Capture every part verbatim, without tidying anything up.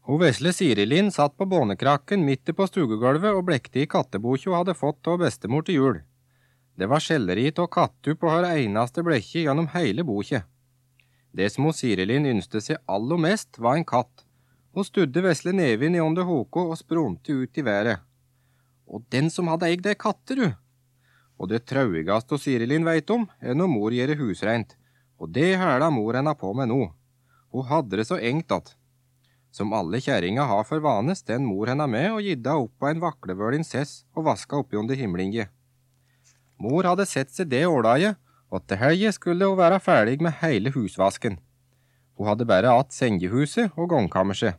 Hun vesle Sirilin satt på bånekrakken midt på stugegulvet og blekte i kattebokje hun hadde fått av bestemor til jul. Det var skjellerit og kattup på hver eneste blekke gjennom hele bokje. Det som hun Sirilin ynste seg aller mest var en katt. Hun studde vesle nevin i ånde hoko og sprunte ut i været. Og den som hadde eid det katter, du! Og det trauigast og Sirilin veit om, er når mor gjør husreint, og det hæla mor henne på med nå. Hun hadde det så engt at. Som alle kjæringa har for vane, sten mor henne med og gidda opp på en vaklevølin sess og vaska oppi under himlinje. Mor hadde sett seg det årdaget, og til helge skulle hun være ferdig med hele husvasken. Hun hadde bare hatt sengehuset og gongkammerset.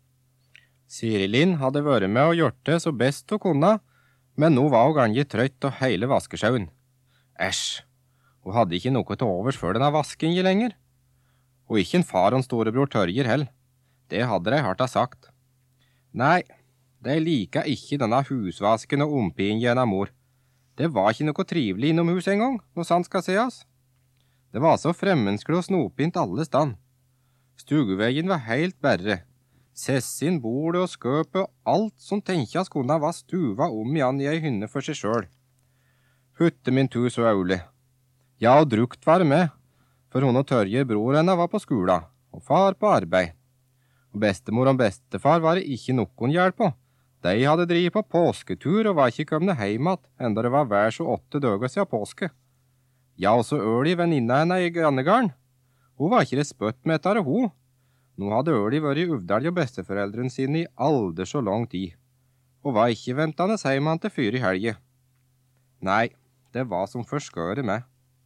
Sirilin hadde vært med og gjort det så best hun kunne, men nå var hun ganske trøtt og hele vaskesjauen. Æsj, hun hadde ikke noe til overs før denne vaskinje lenger. Og ikke en far og en storebror Tørjer heller. Det hadde de hardt ha sagt. Nei, de liker ikke denne husvasken og ompien gjennom mor. Det var ikke noe trivelig innom hus en gang, når sant skal seas. Det var så fremmedskelig og snopint alle stand. Stugeveggen var helt berre. Sessin, bordet og skøpet og alt som tenkjas kunne var stuva om igjen i ei hynne for seg sjøl. Hutte min tu så aule. Ja, og drukt var med, for hun og Tørjer bror henne var på skola, og far på arbeid. Og bestemor og bestefar var det ikke noen hjelp på. De hadde drivet på påsketur og var ikke kommet hjem at, enda det var hver så åtte døger siden påske. Ja, og så øl i venninna henne i Grannegarden. Hun var ikke det spøtt med etter hun. Nå hadde øl i vært i Uvdal og besteforeldrene sine i aldri så lang tid, og var ikke ventende hjem til fyr i helge. Nei, det var som forskøre med.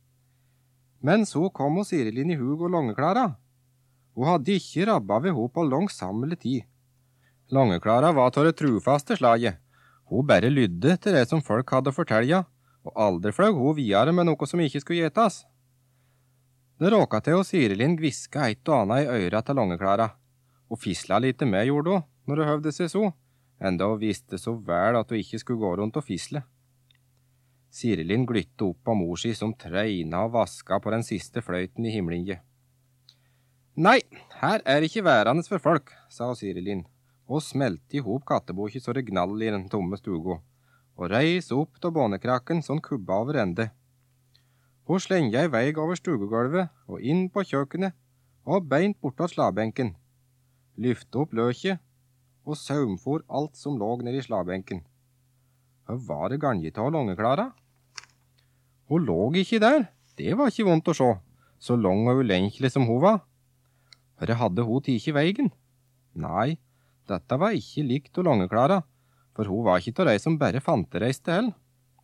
Men så kom hun Sirilin i hug og Longeklara. Hun hadde ikke rabba ved henne på langsamle tid. Longeklara var til det trufaste slaget. Hun bare lydde til det som folk hadde fortelja, og aldri fløg hun videre med noe som ikke skulle gjetas. Det råka til å Sirilin gviska eit og annet i øyra til Longeklara, og fisla lite med gjorde hun, når det høvde seg så, enda hun visste så vel at hun ikke skulle gå rundt og fisle. Sirilin glytte opp på mor si som treina og vaska på den siste fløyten i himlinje. Nei, her er ikke værende for folk, sa Sirilin, og smelte i hop kattebokje så det gnall i den tomme stugo, og reis opp til bånekrakken sånn kubba over ende. Hun slengja i vei over stugegulvet og inn på kjøkkenet og beint bortåt slabenken, lyfte opp løkje og saumfor alt som lå ned i slabenken. Hva var det ganget av Longeklara? Hun lå ikke der, det var ikke vondt å se, så lang og ulenkelig som hun var. Hva hadde hun tid i veigen? Nei, dette var ikke likt av Longeklara, for hun var ikke til de som bare fantereiste heller.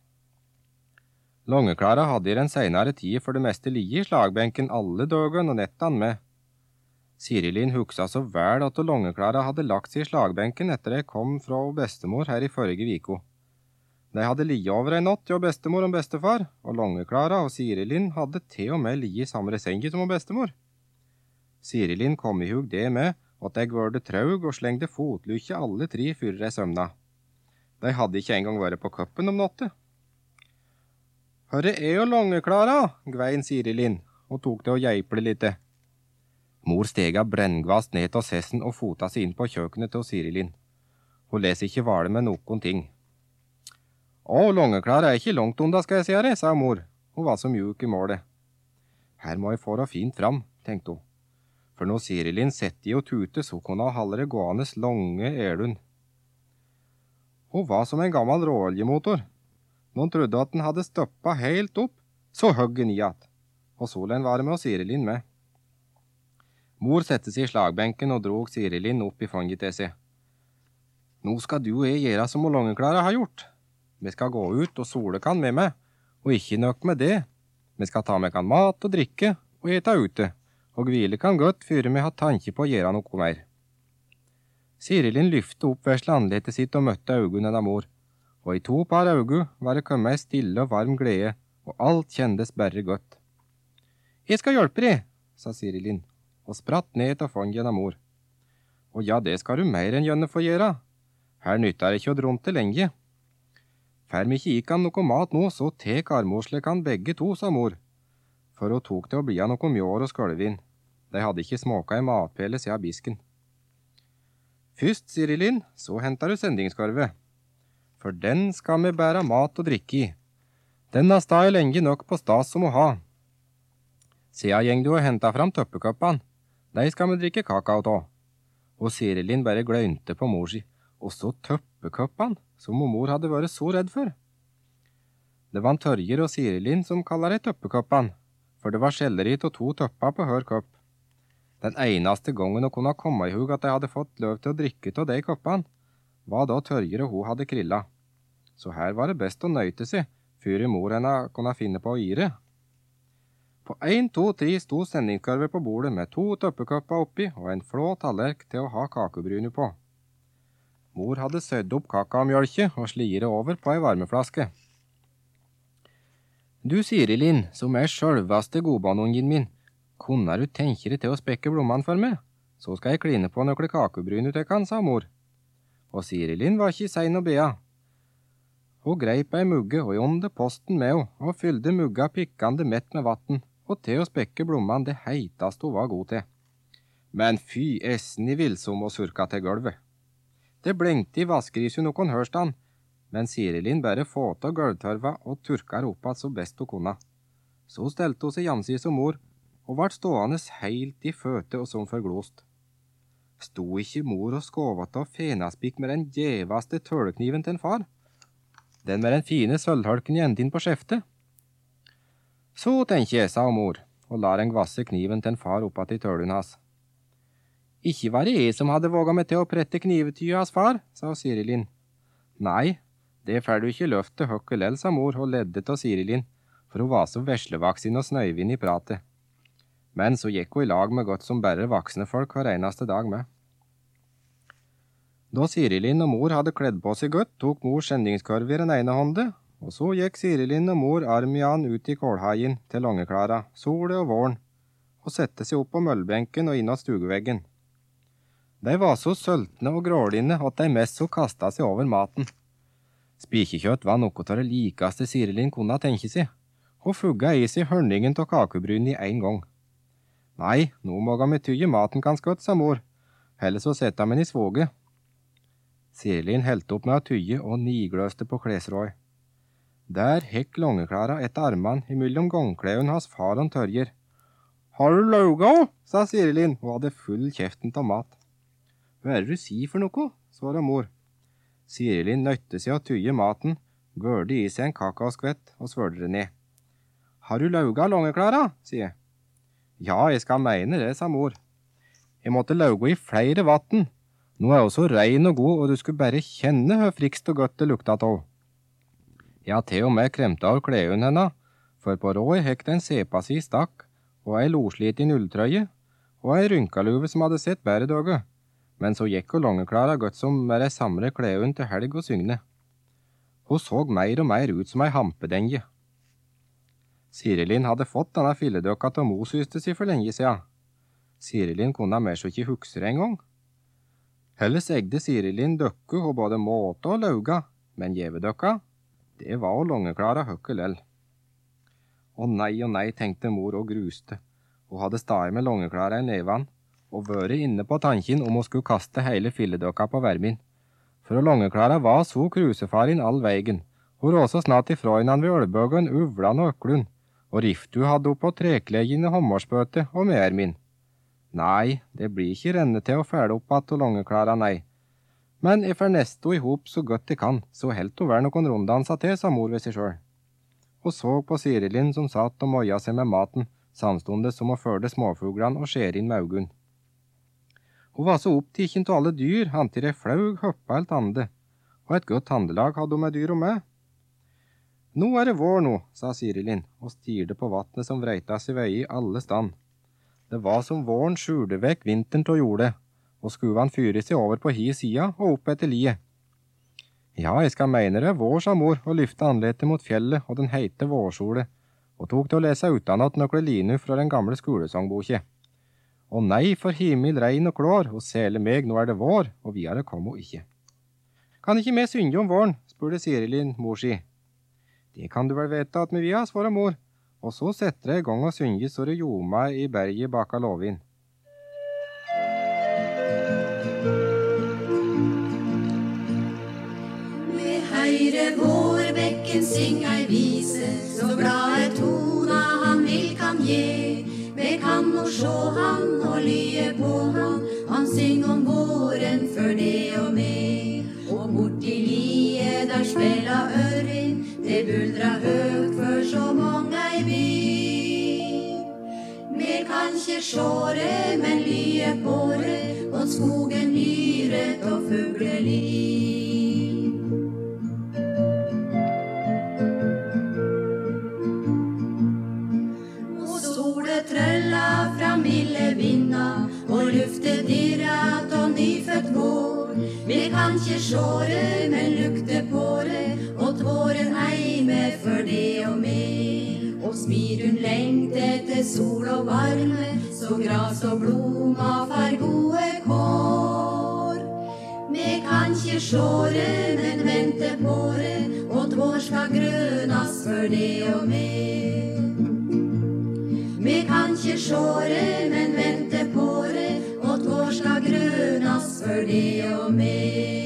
Longeklara hadde i den senere tid for det meste ligget i slagbenken alle døgene og nettene med. Sirilin huksa så vel at Longeklara hadde lagt seg i slagbenken etter det kom fra bestemor her i forrige viko. De hadde ligget over en natt, jo bestemor og bestefar, og Longeklara og Sirilin hadde til og med ligget i samme senget som bestemor. Sirilin kom i hug det med at jeg var det traug og slengde fotlykke alle tre før de sømna. De hadde ikke engang vært på køppen om natte. «Hørre er jo Longeklara», gvein Sirilin, og tok det og geiple lite. Mor stega brenngvast ned til sessen og fota seg inn på kjøkkenet til Sirilin. Hun les ikke vale med noen ting. «Å, Longeklara er ikke langt unna, skal jeg si her», sa mor. Hun var så mjuk i målet. «Her må jeg få det fint fram», tenkte hun. For når Sirilin sette i og tute, så kunne hun halde det gående lange elund. Hun var som en gammel råoljemotor. Noen trodde at den hadde stoppet helt opp, så høgg den i at. Og solen var med og Sirilin med. Mor sette seg i slagbenken og drog Sirilin opp i fanget til seg. «Nå skal du og jeg gjøre som Longeklara har gjort. Vi skal gå ut og sole kan med meg, og ikke nok med det. Vi skal ta med kan mat og drikke og ete ute, og hvile kan godt før vi har tanke på å gjøre noe mer.» Sirilin lyfte opp vesle anletet sitt og møtte øynene av mor, og i to par øyne var det kommet ei stille og varm glede, og alt kjendes bare godt. «Jeg skal hjelpe deg», sa Sirilin, og spratt ned til fanget av mor. «Og ja, det skal du mer enn gjerne få gjøre. Her nytter det ikke å drunte lenge. Fær vi ikke gikk han noe mat nå, så tek armorsleg han begge to», sa mor, for hun tok det å bli av noe mjår og skølvin. De hadde ikke småka i matpele siden bisken. Først, Sirilin, så hentar du sendingskorve. For den skal vi bære mat og drikke i. Den har stått lenge nok på stas som å ha. Siden gjeng du og hentet fram tøppekoppene. De skal vi drikke kakao av. Og Sirilin bare gløynte på mor si. Og så tøppekoppene, som mor hadde vært så redd for. Det var en Tørjer og Sirilin som kaller de tøppekoppene, for det var skjelleri til to tøpper på hver kopp. Den eneste gangen hun kunne komme i hug at de hadde fått lov til å drikke av de koppene, var da Tørjer og hun hadde krilla. Så her var det best å nøyte seg, før mor henne kunne finne på å gire. På en, to, tre sto sendingskorve på bordet med to tøppekopper oppi og en flå tallerk til å ha kakebryne på. Mor hadde sødd opp kakaomjølke og slire over på ei varmeflaske. Du, Sirilin, som er sjølvaste godbanungen min, kunne du tenke deg til å spekke blommene for meg? Så skal jeg kline på noen kakebryne til kan, sa mor. Og Sirilin var ikke sein å bea. Hun greip ei mugge og jonde posten med henne, og fyllde mugga pikkande mett med vatten, og til å spekke blommene det heitast hun var god til. Men fy essen i villsom og surka til gulvet. Det blengte i vaskeriset noen hørstand, men Sirilin bare fått av gulvtørva og turka opp at så best hun kunne. Så stelte hun seg jamsis som mor, og vart stående heilt i føte og som forglost. Sto ikke mor og skåvet av fenaspikk med den djevaste tølekniven til en far? Den med den fine sølvhalken i enden på skjeftet? Så tenker jeg, sa mor, og lar en gvasse kniven til en far oppat i tølen hans. Ikke var det jeg som hadde våget meg til å prette knivetyet hans far, sa Sirilin. Nei, det får du ikke løft til høkkelell, sa mor og ledde til Sirilin, for hun var så veslevaksin og snøyvin i pratet. Men så gikk hun i lag med godt som bare voksne folk hver eneste dag med. Da Sirilin og mor hadde kledd på seg godt, tok mor sendingskorv i den ene hånde, og så gikk Sirilin og mor arm i an ut i kålhaien til Langeklara, sole og våren, og sette seg opp på møllbenken og innåt stugeveggen. De var så søltne og grålinne at de mest så kastet seg over maten. Spikekjøtt var noe av det likeste Sirilin kunne tenke seg, og fugga i seg hørningen av kakebrynen i en gang. Nei, nå må vi tygge maten ganske godt, sa mor, heller så sette han i svoge. Sirilin helte opp med å tygge og nigløste på klesråd. Der hekk Langeklara etter armene imellom gongkleden hans far og Tørjer. Har du lauga, sa Sirilin, og hadde full kjeften av mat. Hva er det du sier for noe, svaret mor. Sirilin nøytte seg å tygge maten, gørde i seg en kakaoskvett og svørte det ned. Har du lauga, Langeklara, sier jeg. Ja, jeg skal mene det, sa mor. Jeg måtte lauga i flere vatten. Nå er hun så rein og god, og du skulle bare kjenne hvor frikst og godt det lukta av. Jeg har til og med kremta av kleden henne, for på råd hekk den sepa si stakk, og ei loslit i nulltrøye, og ei rynkaluve som hadde sett bære døge. Men så gikk hun Langeklara godt som med ei samre kleden til helg og sygne. Hun så mer og mer ut som ei hampedenje. Sirilin hadde fått denne filledøkka til mosyste si for lenge siden. Sirilin kunne mer så ikke hukse en gang. Helles egde Sirilin døkke og både måte og lauga, men gjevedøkka, det var å Langeklara høkkelell. Å nei og nei, tenkte mor og gruste. Hun hadde staget med Langeklara i nevan, og vært inne på tanken om hun skulle kaste hele filledøkka på vermin. For Langeklara var så krusefarin all veigen. Hun råsa snart ifra innan ved ølbøgen, uvlan og øklun. Og riftu hadde oppå treklegene hommerspøte og mer min. Nei, det blir ikke renne til å fæle opp at hun Langeklara, nei. Men jeg får neste i hop så godt jeg kan, så helt hun være noen runddansa til, sa mor ved seg sjøl. Og så på Sirilin som satt og møya seg med maten, samstundet som å følge småfuglene og skjere inn med augun. Hun var så opptikken til alle dyr, hantil ei flaug hoppa helt ande, og et godt handelag hadde hun med dyr og med. Nå er det vår nå, sa Sirilin, og stirde på vattnet som vreita seg vei i alle stand. Det var som våren skjulte vekk vinteren til jordet, og skuvan fyre seg over på hi sida og opp etter liet. Ja, jeg skal mene det vår, sa mor, og lyfte anletet mot fjellet og den heite vårsole, og tok til å lese utanat nøkle linu fra den gamle skolesangboke. Å nei, for himmel, regn og klår, og sele meg, nå er det vår, og videre kom hun ikke. Kan ikke vi synge om våren, spurte Sirilin mor si. Det kan du vel vite at vi vil ha, svarer mor, og så setter jeg i gang og synge så det gjorde i berget baka låvin. høyre vårbekken syng ei vise, så glade tona han vil kan gi. Vi kan nå sjå han og lye på han, han syng om våren før det og meg. Og borti lie der spela ørin, det buldra høgt for så mange ei by. Vi kan ikke sjå det, men lye på det, og skogen lyret og fugleliv. Og solet trølla fra milde vinda, og luftet dirrat og nyfødt vår. Vi kan ikke sjå det, men lukte på det, og tåren heime for det og meg. Og smir hun lengte til sol og varme, så gras og bloma far gode kår. Vi kan ikke sjå det, men vente på det, og tvår skal grønas for det og meg. Vi kan ikke sjå det, men vente på det, og tvår skal grønas for det og meg.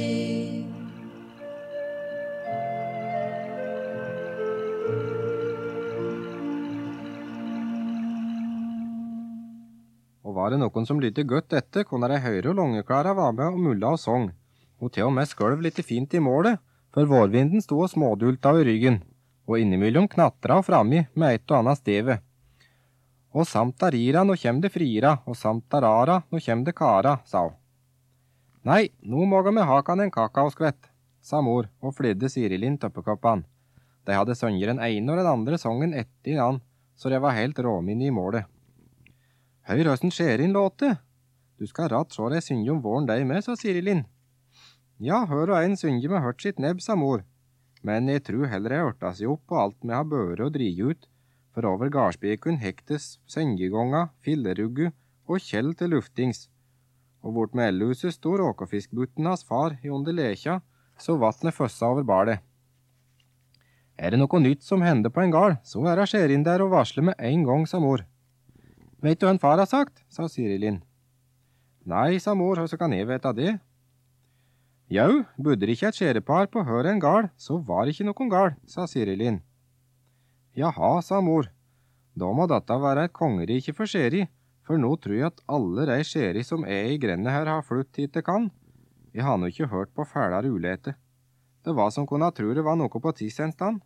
Og var det noen som lydde godt etter, kunne de høre og Longeklara var med og mulla og sång. Og til og med skolv litt fint i målet, for vårvinden stod og smådulta i ryggen, og innimellom knatra og frammi med et og annet steve. Og samt arira, nå kjem det frira, og samt arara, nå kjem det kara, sa hun. Nei, nå må vi ha kan en kakaoskvett, sa mor, og flidde Sirilin tøppekoppan. De hadde sønger den ene og den andre songen etter han, så det var helt råminne i målet. Høyr høsten skjer inn låte. Du skal ratt så deg synge om våren deg med, sa Sirilin. Ja, hør og ein synge med hørt sitt nebb, sa mor. Men jeg tror heller jeg hørta seg opp på alt vi har børe og drige ut, for over garspeken hektes sengegonga, filleruggu og kjell til luftings. Og bort med elhuset stod råkefiskbutten hans far i under lekja, så vattnet føssa over balet. Er det noe nytt som hender på en gard, så er det skjer inn der og varsle med en gang, sa mor. Vet du hva en far har sagt, sa Sirilin. Nei, sa mor, så kan jeg vite det. Jau, bodde ikke et skjerepar på hør en gard, så var ikke noen gard, sa Sirilin. Jaha, sa mor, da må dette være et kongerike for skjeri, for nå tror jeg at alle de skjeri som er i grenne her har flytt hit til kan. Jeg har nå ikke hørt på fælere ulete. Det var som kunne tro det var noe på tiss en stand.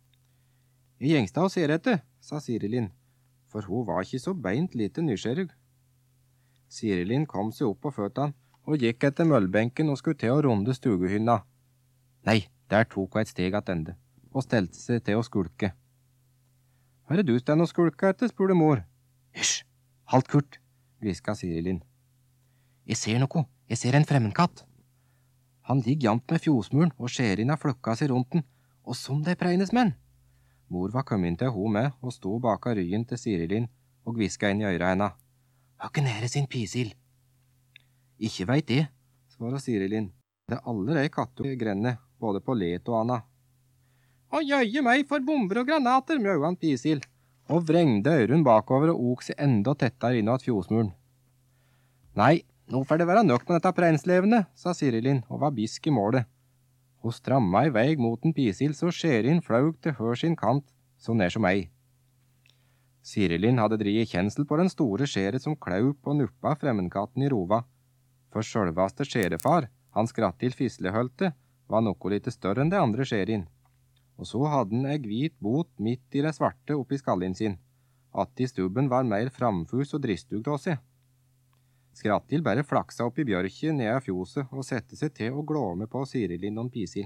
I gjengstad og ser etter, sa Sirilin, for hun var ikke så beint lite nysgjerrig. Sirilin kom seg opp på føttene og gikk etter møllbenken og skulle til å runde stugehynna. Nei, der tok hun et steg attende, og stelte seg til å skulke. Hva er det du stendt og skulka etter, spurte mor. Hysj, halt Kurt, hviska Sirilin. Jeg ser noe, jeg ser en fremmedkatt. Han ligger jamt med fjosmuren, og skjerina flukka seg rundt den, og som det pregnes menn. Mor var kommet inn til hun med, og stod baka ryggen til Sirilin, og hviska inn i øyra henne. Høkken er det sin pisil? Ikke veit det, svarer Sirilin. Det er alle de katter i grenne, både på let og anna. Og jøye meg for bomber og granater, mjau han pisil, og vrengde øyren bakover og ok seg enda tettere inn at fjosmuren. Nei, nå får det være nok med dette preinslevende, sa Sirilin, og var bisk i målet. Hun stramma i vei mot en pisil, så Skjerin flaug til hør sin kant, så nær som ei. Sirilin hadde drivet kjensel på den store skjeret som klaup og nuppa fremmedkatten i rova. For sjølvaste skjerefar, han skrattil fislehølte, var noe litt større enn det andre Skjerin. Og så hadde han ei hvit bot midt i det svarte oppi skallin sin. Att i stubben var mer framfus og dristug til seg. Skrattil bare flaksa opp i bjørket ned av fjoset og sette seg til å glåme på Sirilin og en pisil.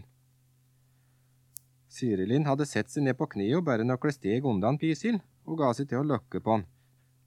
Sirilin hadde sett seg ned på kne og bare nøkle steg undan pisil, og ga seg til å løkke på han.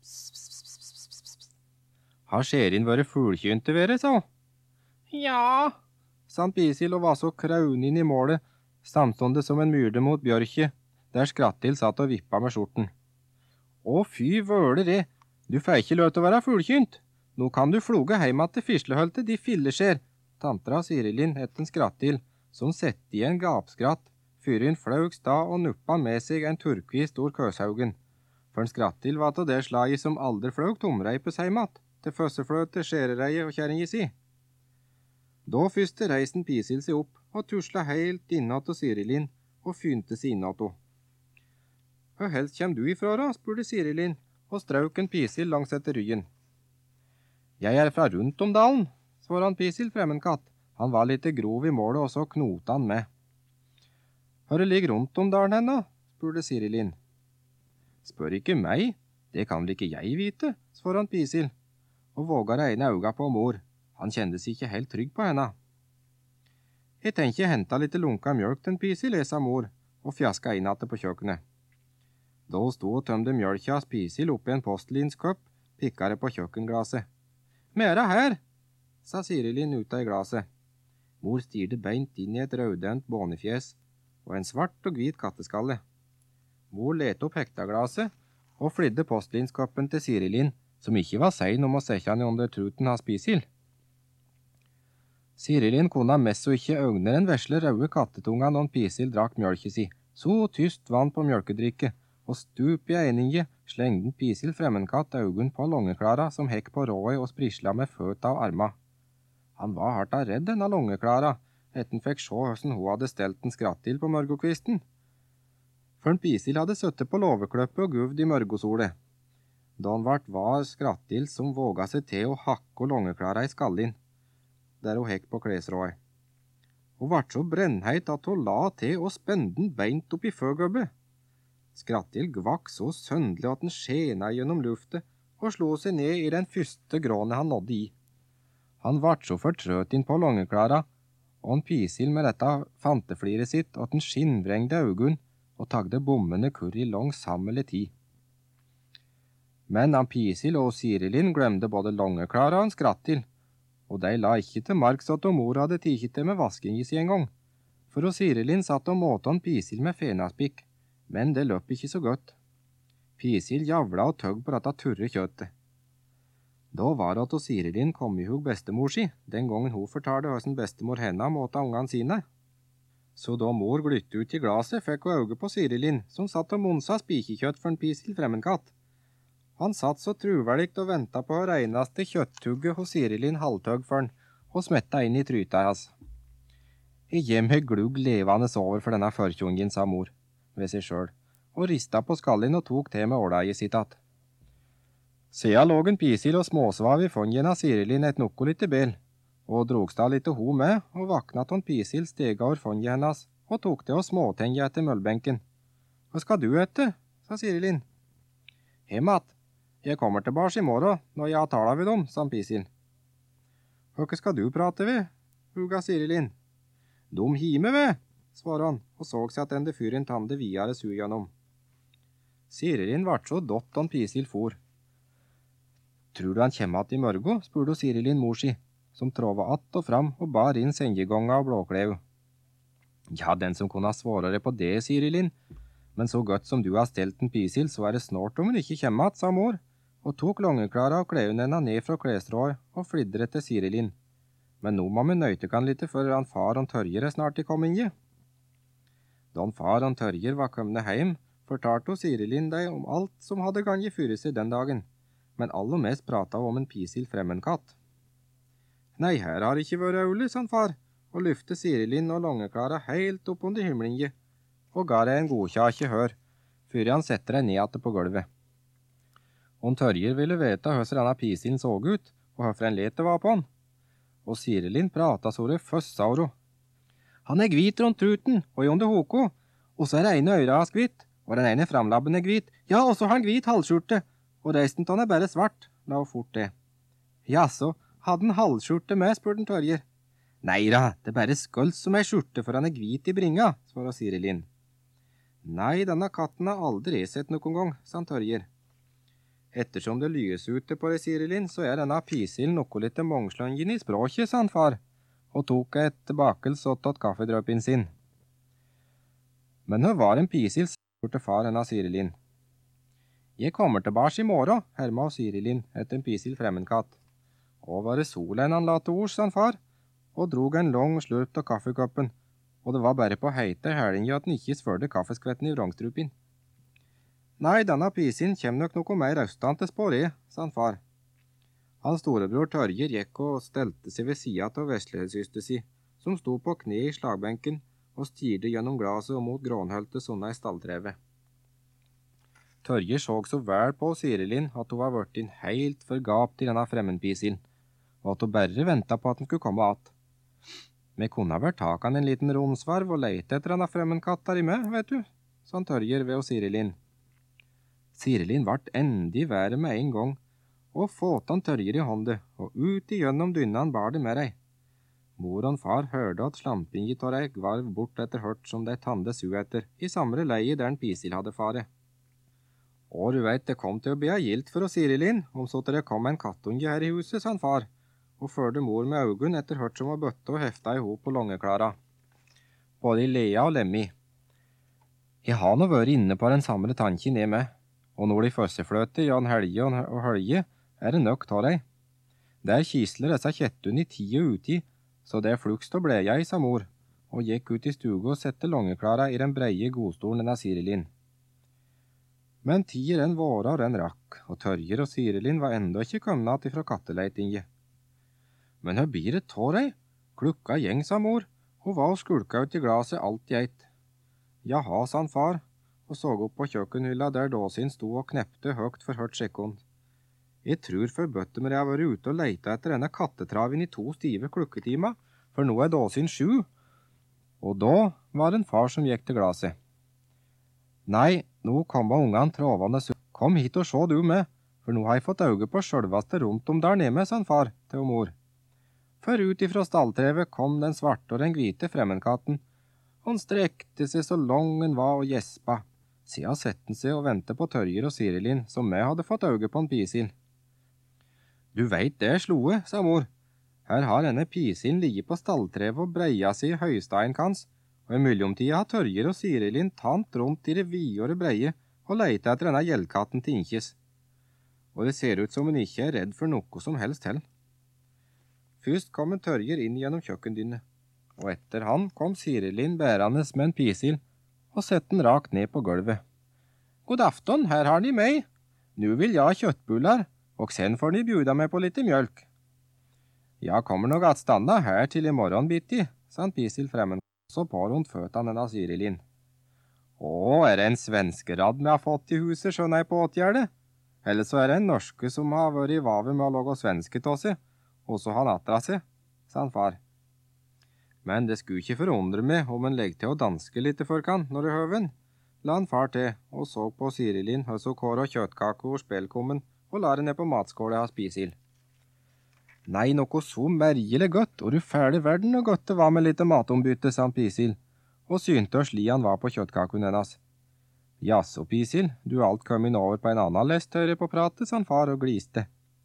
Har Skjerin vært fuglkynte vere, sa hun. Ja, sa han pisil og var så kraun inn i målet, samstående som en myrde mot bjørket, der Skrattil satt og vippa med skjorten. Å fy vøler det, du får ikke lov til å være fuglkynt. Nå kan du floge heim til fislehøltet, de filleskjer, tantra Sirilin etten Skrattil, som sette i en gapskratt, fyrin flaug sta og nuppa med seg en turkvis stor køshaugen. For en Skrattil var til det slaget som aldri flaug tomreipes heimat, til føssefløte, skjerereie og kjerringi si. Da første reisen pisil seg opp, og tusla heilt innåt til Sirilin og fynte seg innåt ho. «Hvor helst kjem du ifra da?» spurte Sirilin, og strauk en pisil langs etter ryggen. «Jeg er fra rundt om dalen», svarer han pisil fremmedkatt. Han var litt grov i målet, og så knota han med. «Hvor det ligger rundt om dalen hen da?» spurte Sirilin. «Spør ikke meg, det kan vel ikke jeg vite», svarer han pisil, og vågar ene auga på mor. Han kjente seg ikke helt trygg på henne. «Jeg tenker jeg henta litt lunka mjølk til en pisil», sa mor, og fjaska inn att på kjøkkenet. Da hun stod og tømde mjølkas pisil oppi en postelinskopp, pikka det på kjøkkenglaset. «Mera her», sa Sirilin ut av glaset. Mor stirte beint inn i et rødent bånefjes og en svart og hvit katteskalle. Mor lette opp hektaglaset og flidde postelinskoppen til Sirilin, som ikke var sein om å sette han under truten hans pisil. Sirilin kunne mest og ikke øgner en vesle røde kattetunga når en pisil drakk mjølke si. Så tyst vann på mjølkedrikke, og stup i eininge slengde en pisil fremmedkatt augun på Longeklara som hekk på rået og sprisla med føta og arma. Han var hardt av redd denne Longeklara, etter han fikk se hvordan hun hadde stelt en skrattil på mørgokvisten. For en pisil hadde søttet på låvekløppet og guvd i mørgosolet. Da han vart var skrattil som våga seg til å hakke Longeklara i skallin, der hun hekk på klesrådet. Hun vart så brennheit at hun la til og spente den beint opp i føgøbbet. Skrattil gvakk så søndelig at den skjena gjennom luftet og slo seg ned i den første grånet han nådde i. Han vart så fortrøt inn på Longeklara, og en pisil med dette fantefliret sitt at den skinnvrengde augun og tagde bommende kurr i langsammelig tid. Men han pisil og Sirilin glemte både Longeklara og en skrattil, og de la ikke til marks at mor hadde tikket til med vasking i seg en gang, for og Sirilin satt og måte en pisil med fenaspikk, men det løp ikke så godt. Pisil javla og tøgg på dette turre kjøttet. Da var det at Sirilin kom i hug bestemor si, den gangen hun fortalte hvordan bestemor henne måtte ungene sine. Så da mor glytte ut i glaset, fikk hun øye på Sirilin, som satt og monsa spikekjøtt for en pisil fremmedkatt. Han satt så truvelig og ventet på å reneste kjøtttugget hos Sirilin halvtøgg for han, og smetta inn i tryta hans. «Jeg gjem har glugg levende over for denne førkjungen», sa mor ved seg sjøl, og rista på skallin og tok til med åleiet sitt att. Sea låg en pisil og småsvav i fongen av Sirilin et nokko lite bel, og drogstad litt ho med, og vakna til en pisil stega over fongen hennes, og tok til å småtenge etter møllbenken. «Hva skal du ette?» sa Sirilin. «Hemat. Jeg kommer tilbake i morgen, når jeg har tala ved dem», sa pisil. «Hva skal du prate ved?» huga Sirilin. «Dom hime ved», svarer han, og såg seg at denne fyren tande videre su gjennom. Sirilin vart så dott han pisil for. «Tror du han kommer att i morgen?» spurte Sirilin mor si, som trova att og fram og bar inn sengegonga og blåklev. «Ja, den som kunne svare det på det, Sirilin, men så godt som du har stelt en pisil, så er det snart om hun ikke kommer att», sa mor, og tok Longeklara og kleven henne ned fra klesstrået og flidret til Sirilin. «Men nå må vi nøyte kan litt før han far og Tørjer er snart i komminje.» Da han far og Tørjer var kommet hjem, fortalte Sirilin deg om alt som hadde ganget fyre seg den dagen, men aller mest pratet om en pisil fremmedkatt. «Nei, her har ikke vært aulig», sa far, og lyfte Sirilin og Longeklara helt opp under himlinje, og ga deg en godkjake hør, før han setter deg ned att på gulvet. Og Tørjer ville vite hvordan denne pisilen så ut, og hvorfor en lete var på han. Og Sirilin pratet så det først, sa hun. «Han er hvit rundt truten, og i under hoko, og så er det ene øyra hans hvit, og den ene framlabben er hvit, ja, og så har han hvit halvskjorte, og resten av han er bare svart», la hun fort det. «Jaså, hadde han halvskjorte med?» spurte Tørjer. «Nei da, det er bare skøls som er skjorte, for han er hvit i bringa», svarer Sirilin. «Nei, denne katten har aldri sett noen gang», sa Tørjer. «Ettersom det lyes ute på det, Sirilin, så er denne pisilen noe litt mangsløngen i språket», sa han far, og tok et bakels åt kaffedrøpin sin. «Men hun var en pisil», spurte far henne Sirilin. «Jeg kommer tilbake i morgen», herma Sirilin etter en pisil fremmedkatt. «Og var det solen han la til ord», sa han far, og drog en lang slurp av kaffekoppen, og det var bare på heite helgen at han ikke svørte kaffeskvetten i vrangstrupin. «Nei, denne pisilen kommer nok noe mer røstant til spåre», sa han far. Hans storebror Tørjer gikk og stelte seg ved siden av veslesøster si, som sto på kne i slagbenken og stirde gjennom glaset og mot grånhølte sånne i stalltrevet. Tørje så så vel på Sirilin at hun var vært inn helt forgapt i denne fremmedpisil, og at hun bare ventet på at den skulle komme att. Vi kunne vel ta han en liten romsvarv og leite etter denne fremmedkatta i meg, vet du, sa Tørjer ved Sirilin. Sirilin vart endig været med en gang, og fått han Tørjer i håndet, og ut igjennom dynnan bar det med deg. Mor og far hørte at slampinget av deg varv bort etter hørt som de tande su etter, i samme leie der en pisil hadde fare. Og du vet, det kom til å bli gilt for å Sirilin, om så til det kom en kattunge her i huset, sa han far, og førte mor med augen etter hørt som å bøtte og hefta i hop på Longeklara. Både i Lea og Lemmi. Jeg har nå vært inne på den samme tanken jeg med, og når de førsefløte, Jan Helge og Hølje, er det nok av deg. Der kisler disse kjettun i tid og uti, så det er flukst og ble jeg, sa mor, og gikk ut i stuga og sette Longeklara i den breie godstolen den av Sirilin. Men tider den våra og den rakk, og Tørjer og Sirilin var enda ikke kommet ifra katteleitinget. Men hør blir det tå deg? Klukka gjeng, sa mor, og var og skulka ut i glaset alt i eit. Jaha, sa han far, og så opp på kjøkkenhylla der dåsin sto og knepte høgt for hørt sekund. Jeg tror for bøtte med jeg har vært ute og leita etter denne kattetraven i to stive klukketima, for nå er dåsin sju. Og da var det en far som gikk til glaset. Nei, nå kommer ungene tråvande så. Kom hit og se du med, for nå har jeg fått øye på sjølvaste rundt om der nede, sa han far til mor. For ut ifra stalltrevet kom den svarte og den hvite fremmedkatten. Han strekte seg så lang han var og gjespa. Siden sett han seg og ventet på Tørjer og Sirilin, som jeg hadde fått øye på en pisil. Du veit det er sloe, sa mor. Her har denne pisilin ligget på stalltrevet og breia seg i høystein kans, og i mellomtida har Tørjer og Sirilin tant rundt i det videre breie og leita etter denne gjeldkatten til inkjes. Og det ser ut som hun ikke er redd for noe som helst heller. Først kom en Tørjer inn gjennom kjøkkendynne, og etter han kom Sirilin bærende med en pisil og sette den rakt ned på gulvet. God afton, her har ni meg. Nu vil jeg ha kjøttbullar, og sen får ni bjuda meg på litt mjølk. Jeg kommer nok at stanna her til i morgen bitti, sa en pisil fremmen, så på rundt føtene av Sirilin. Å, er det en svenskerad vi har fått i huset, skjønner jeg på åtgjerdet? Eller så er det en norske som har vært i vave med å lage svenske til seg, og så har han atra seg, sa han far. Men det skulle ikke forundre meg om en legger til å danske litt for kan når det høven, la han far til, og så på Sirilin, høsokår og kjøttkake og spelkommen, og la det ned på matskålet av spisil. Nei, noe så mergelig godt, og du fæle verden og godt det var med litt matombytte, sa han Pisil, og synte og sli han var på kjøttkaken hennes. Jaså, Pisil, du er alt kommet over på en annen lest, hører på pratet, sa han far og gliste.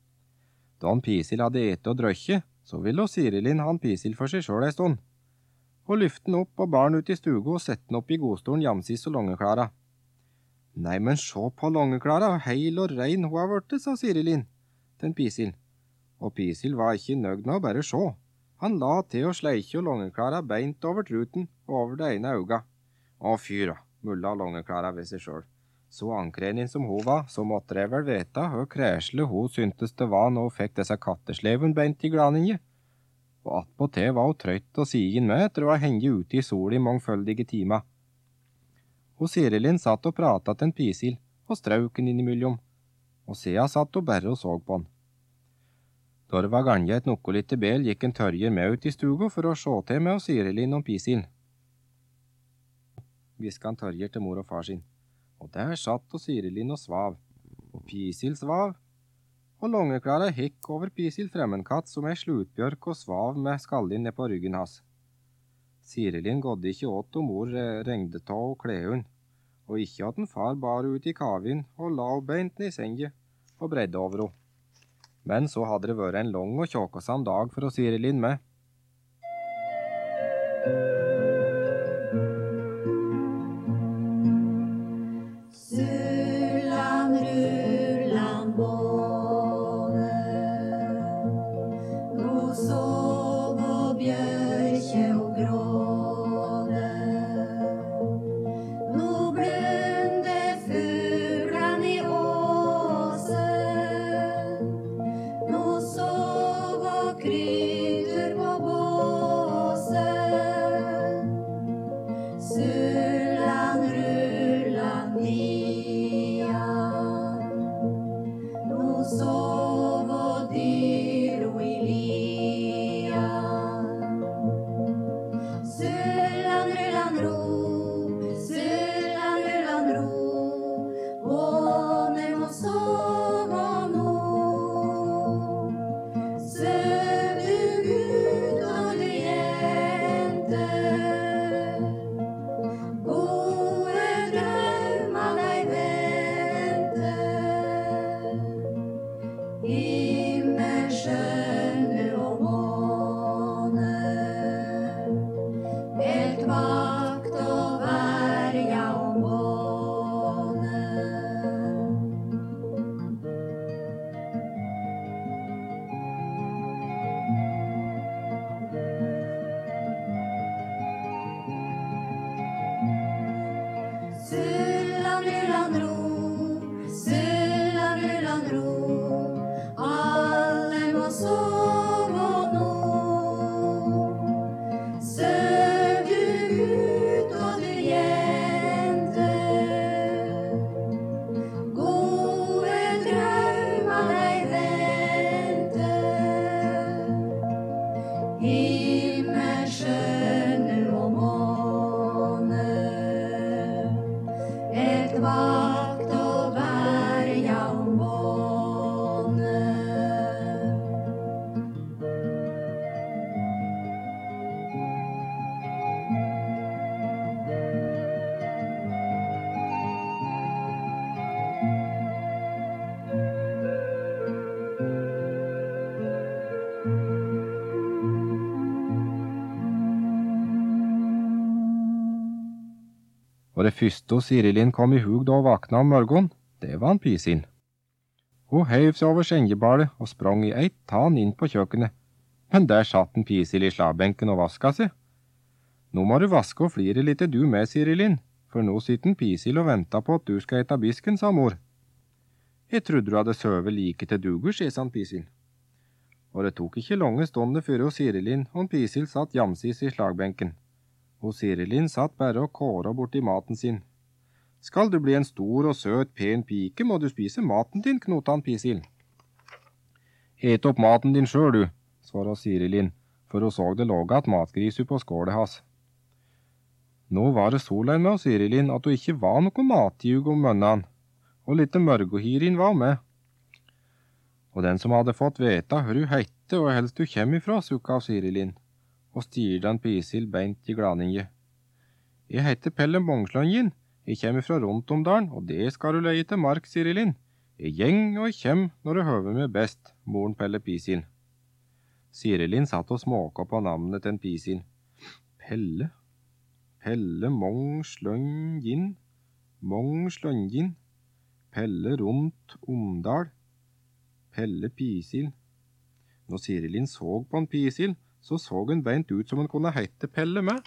Da han Pisil hadde ete og drøkke, så ville Sirilin han Pisil for seg selv en stund, og lyfte den opp og barn ut i stugu og sette den opp i godstolen jamsis og Longeklara. Nei, men se på Longeklara, heil og rein hun har vært, sa Sirilin, den Pisil. Og Pisil var ikke nøgd med å bare se. Han la til å sleike og Longeklara beint over truten og over det ene auga. Å fyra, mulla Longeklara ved seg selv. Så ankrenin som hun var, så måtte jeg vel vite hvor kresle hun syntes det var når hun fikk disse kattesleven beint i glaninje. Og attpåtil var hun trøtt og sigen med etter å ha hengt ute i sol i mangfoldige timer. Og Sirilin satt og pratet til en Pisil og strauken innimellom, og Sea satt og bare og så på han. Da det var ganje et noe litt bel, gikk en Tørjer med ut i stugu for å se til med Sirilin og Pisil. Visket han Tørjer til mor og far sin, og der satt og Sirilin og svav, og Pisil svav, og Longeklara hikk over Pisil fremmedkatt som ei slutbjørk og svav med skallin ned på ryggen hans. Sirilin gådde ikke åt om mor regnet av og klehun, og ikke at en far bar ut i kavin og la beint ned i senget og bredde over henne. Men så hadde det vært en lang og tjåkosam dag for å Sirilin med. Sulan, rullan, båne, nå sov og bjørkje og gråne. Nå blunde fuglan i åse, nå sov og kryter på båse. skjønne og måne. Et vakt og verja om måne. Og det første Sirilin kom i hug da hun vakna om morgenen, det var han Pisil. Hun heiv seg over sengebalet og sprang i ett tann inn på kjøkkenet, men der satt en Pisil i slagbenken og vaska seg. Nå må du vaske og flire litt du med, Sirilin, for nå sitter en Pisil og venter på at du skal ete bisken, sa mor. Jeg trodde du hadde søvet like til duger, sier han Pisil. Og det tok ikke lange stunder før hun Sirilin og en Pisil satt jamsis i slagbenken. Og Sirilin satt bare og kåra bort i maten sin. Skal du bli en stor og søt, pen pike, må du spise maten din, knota han Pisil. Et opp maten din sjøl, du, svarer Sirilin, for hun så det låga et matgrisu på skålet hans. Nå var det så lei med Sirilin at hun ikke var noe matjug om mønnan, og litt mørgohirin var med. Og den som hadde fått veta hvor hun heite og helst du kjem ifra, sukka av Sirilin, og styrte han Pisil beint i gladninje. Jeg heter Pelle Mongslønjen, jeg kjem ifra Runtomdalen, og det skal du leie til mark, Sirilin. Jeg gjeng og jeg kjem når det høver meg best, moren Pelle Pisil. Sirilin satt og småka på navnet til en Pisil. Pelle? Pelle Mongslønjen? Mongslønjen? Pelle Rundt Omdal? Pelle Pisil? Når Sirilin så på en Pisil, så så hun beint ut som hun kunne heite Pelle med.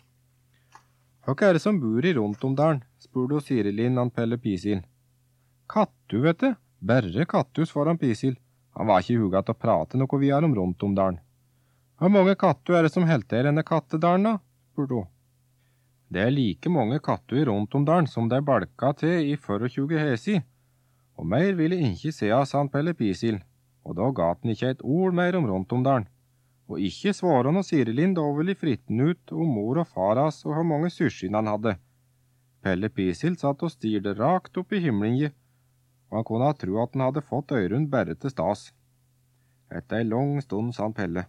Hva er det som bor i Runtomdalen, spurte Sirilin han Pelle Pisil. Kattu, vet du, berre kattus for han Pisil. Han var ikke huga til å prate noe vi er om Runtomdalen. Hvor mange kattu er det som helter i denne kattedalen da, spurte hun. Det er like mange kattu i Runtomdalen som det er balka til i tjuefire hesi, og mer vil jeg ikke se av, sa han Pelle Pisil, og da gav han ikke et ord mer om Runtomdalen. Og ikke svara han og Sirilin da ville fritten ut om mor og far hans og hvor mange søsken han hadde. Pelle Pisil satt og styrte rakt opp i himlinje, og han kunne ha tro at han hadde fått øyrun bare til stas. Etter ei lang stund sa han Pelle.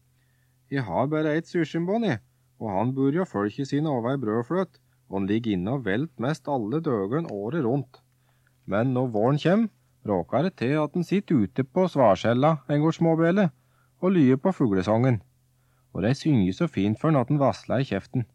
Jeg har bare ett søskenbånd, jeg, og han bor jo folket sine over ei brødfløt, og han ligger inne og velt mest alle døgene året rundt. Men når våren kjem, råker det til at han sitter ute på Svarskjella en går småbele, og lyer på fuglesongen, og de synger så fint for han at han vassler i kjeften.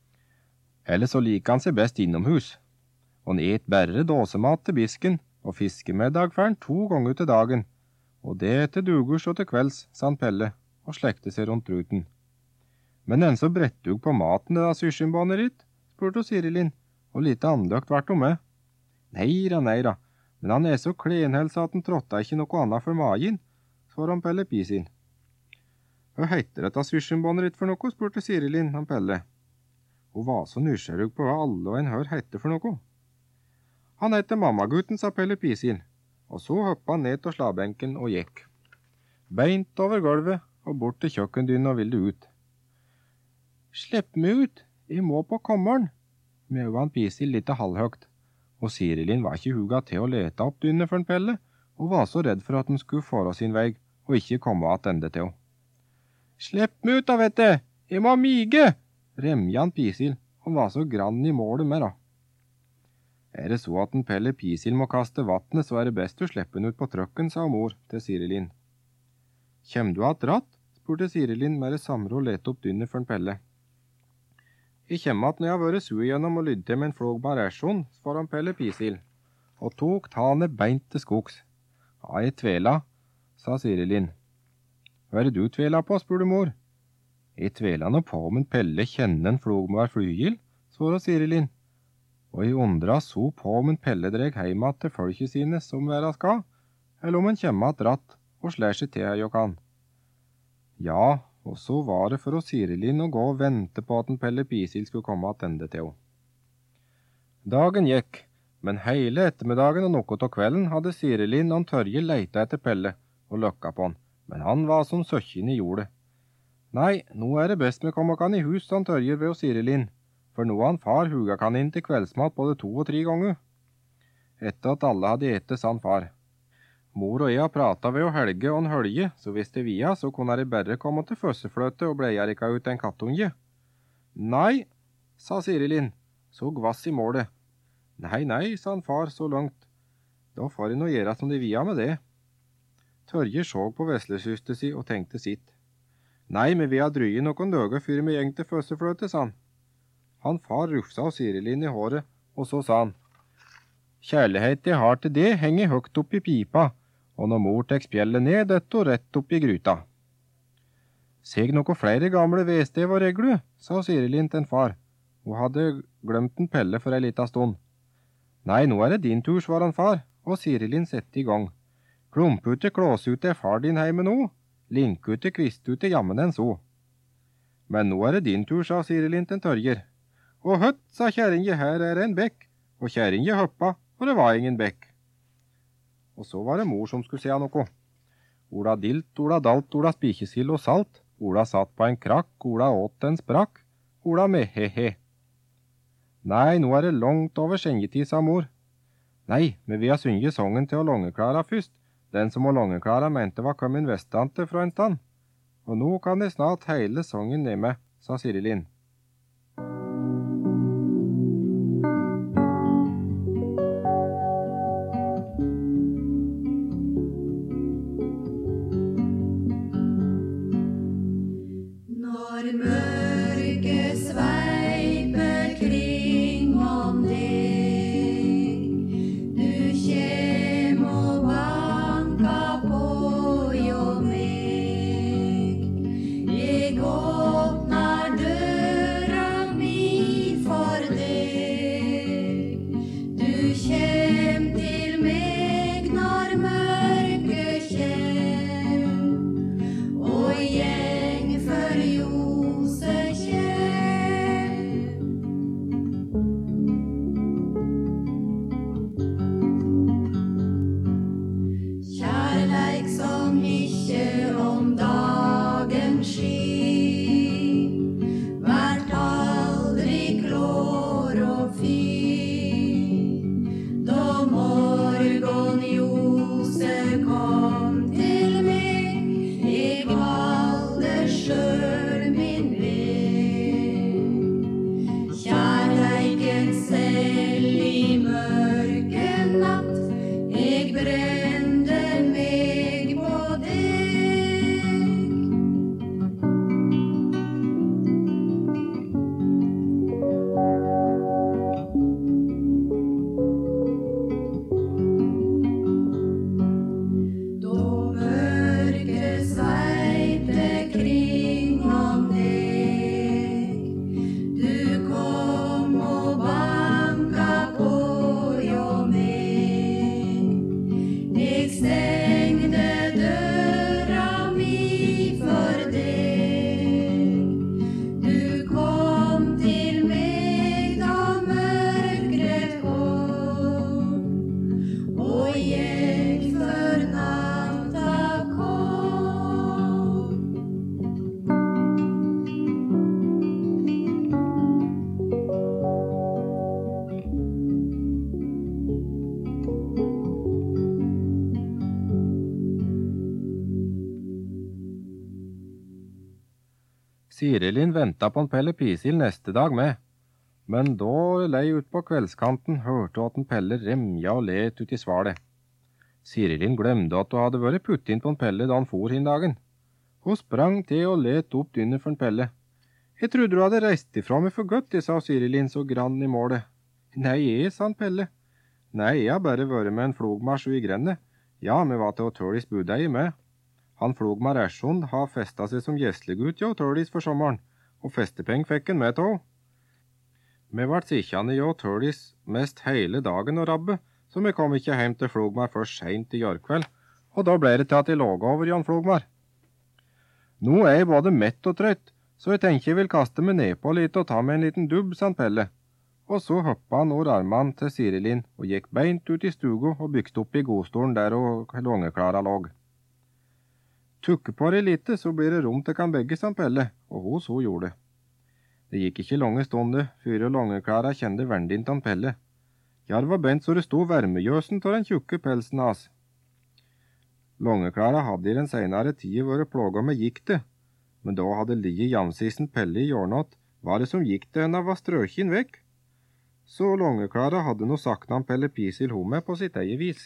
Eller så liker han seg best innomhus, og han et bare dåsemat til bisken, og fiskemiddag for han to ganger til dagen, og det til dugers og til kvelds, sa han Pelle, og slekte seg rundt ruten. Men en så brettdug på maten det da søskenbåndet ditt, spurte Sirilin, og lite andøkt vært hun med. Neira, neira, men han er så klenhelsa at han trådte ikke noe annet for magen, svarer han Pelle Pisil. Hva heter dette søskenbåndet ditt for noe, spurte Sirilin han Pelle. Hun var så nysgjerrig på hva alle og en hør heter for noe. Han heter Mammagutten, sa Pelle Pisil, og så hoppa han ned til slagbenken og gikk. Beint over gulvet og bort til kjøkkendynen og ville ut. Slipp meg ut, jeg må på kommeren, mjau han Pisil litt halvhøgt, og Sirilin var ikke huga til å lete opp dynet for en Pelle, og var så redd for at han skulle fara sin vei og ikke komme attende til henne. Slipp meg ut da, vet du, jeg må mige, remja han Pisil, og var så grann i målet med da. Er det så at en Pelle Pisil må kaste vattnet, så er det best å slippe den ut på trøkken, sa mor til Sirilin. Kjem du at ratt? Spurte Sirilin med det samme og lette opp dynet for en Pelle. Jeg kjem at når jeg har vært sur gjennom og lydde til med en flogbar ersjon, svarer han Pelle Pisil, og tok tane beint til skogs. Ja, jeg tvela, sa Sirilin. Hva er det du tvela på, spurte mor. Jeg tvela nå på om en Pelle kjenner en flogbar flygil, svarer Sirilin. Og jeg undra så på om en Pelle dreg heim at til folket sine som være skal, eller om en kjemme at ratt og slær seg til hei og kan. Ja, og så var det for å Sirilin å gå og vente på at en Pelle Pisil skulle komme attende til henne. Dagen gikk, men hele ettermiddagen og noe av kvelden hadde Sirilin og Tørje leita etter Pelle og løkka på han, men han var som søkken i jordet. Nei, nå er det best vi kommer kan i hus, sa Tørjer ved å Sirilin, for nå han far huga kan inn til kveldsmat både to og tre ganger. Etter at alle hadde ete, sa far. Mor og jeg har pratet ved å helge og en hølge, så hvis det via, så kunne de bare komme til føssefløte og bleier ikke ut en kattunge. Nei, sa Sirilin, så gvass i målet. Nei, nei, sa han far så langt. Da får jeg nå gjøre som de via med det. Tørje så på veslesyste si og tenkte sitt. Nei, men vi har drøye noen døger før vi gjeng til føssefløte, sa han. Han far rufsa og Sirilin i håret, og så sa han. Kjærlighet jeg har til det henger høgt opp i pipa, og når mor tek spjellet ned, dette og rett opp i gryta. Seg noe flere gamle vestev og reglu, sa Sirilin til en far. Hun hadde glemt en pelle for ei lita stund. Nei, nå er det din tur, svar han far, og Sirilin sette i gang. Klumpute klåsute er far din heime nå, linkute kvistute jammen en så. Men nå er det din tur, sa Sirilin til en Tørjer. Og høtt, sa kjæringe, her er en bekk, og kjæringe hoppa, og det var ingen bekk. Og så var det mor som skulle se noe. Ola dilt, Ola dalt, Ola spikesild og salt, Ola satt på en krakk, Ola åt en sprakk, Ola med he-he. Nei, nå er det langt over sengetid, sa mor. Nei, men vi har synget songen til å Långeklara først, den som å Långeklara mente var kommet vestante fra en stand. Og nå kan det snart hele songen nemme, sa Sirilin. Sirilin ventet på en Pelle Pisil neste dag med, men da lei ut på kveldskanten hørte hun at en Pelle remja og let ut i svalet. Sirilin glemte at hun hadde vært putt inn på en Pelle da han for hin dagen. Hun sprang til og let opp dynner for en Pelle. Jeg trodde du hadde reist ifra meg for godt, sa Sirilin så grann i målet. Nei, jeg, sa en Pelle. Nei, jeg har bare vært med en flogmarsj i grenne. Ja, vi var til å Tørlis budei med. Han Flogmar Ersson har festet seg som gjestlegutt jo Tørlis for sommeren, og festepeng fikk han med til. Vi var sikkerne jo Tørlis mest hele dagen og rabbe, så vi kom ikke hjem til Flogmar først sent i jørkveld, og da ble det til at jeg låg over Jan Flogmar. Nå er jeg både mett og trøtt, så jeg tenker jeg vil kaste meg ned på litt og ta meg en liten dubb, sa Pelle. Og så hoppet han over armene til Sirilin og gikk beint ut i stugo og bygde opp i godstolen der og Långeklara låg. Tukke på det lite, så blir det rom til kan begge, sa Pelle, og hun så gjorde det. Det gikk ikke lange stunde, før Långeklara kjente verden til Pelle. Ja, det var bent så det stod vermejøsen til den tjukke pelsen hans. Långeklara hadde i den senere tida vært plåget med gikte, men da hadde lige jamsisen Pelle i hjørnet, var det som gikk det henne var strøkjen vekk. Så Långeklara hadde nå sagt han Pelle Pisil homme på sitt eget vis.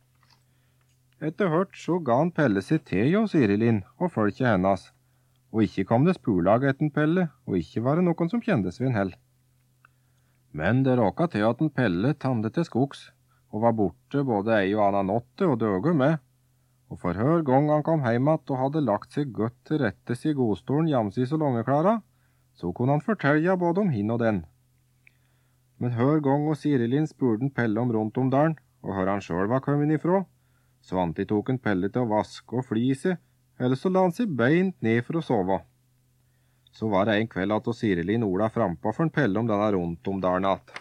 Etter hørt så ga han Pelle sitt te hos Sirilin og folket hennes, og ikke kom det spurlag etter Pelle, og ikke var det noen som kjendes ved en hell. Men det råka til at en Pelle tande til skogs, og var borte både ei og anna nåtte og døge med, og for hver gang han kom heimat og hadde lagt seg godt til rettes i godstolen jamsis og Långeklara, så kunne han fortelle både om hin og den. Men hver gang og Sirilin spurte en Pelle om rundt om dalen, og hør han sjøl var kommet ifra, så vant de tok en Pelle til å vaske og flise, eller så la han seg beint ned for å sove. Så var det en kveld at Sirilin Ola frampå for en Pelle om denne rundt om dalen at.